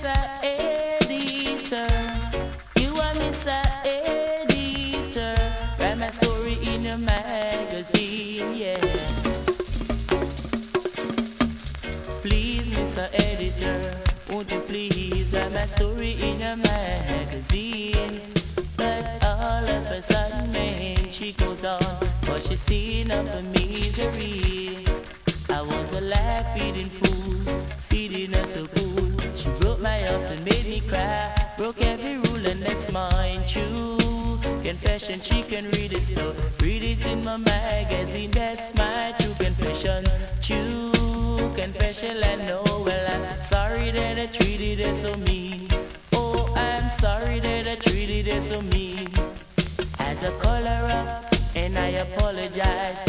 Mr. Editor. You are Mr. Editor. Write my story in a magazine, yeah. Please, Mr. Editor, won't you please write my story in a magazine? But all of a sudden, man, she goes on, cause she's seen of the misery. I was a life-feeding fool, feeding her so cool. She broke my heart and made me cry, broke every rule and that's mine true. Confession, she can read it slow, read it in my magazine, that's my true confession. True confession, I know, well, I'm sorry that I treated her so mean. Oh, I'm sorry that I treated her so mean. Had to call her up and I apologize.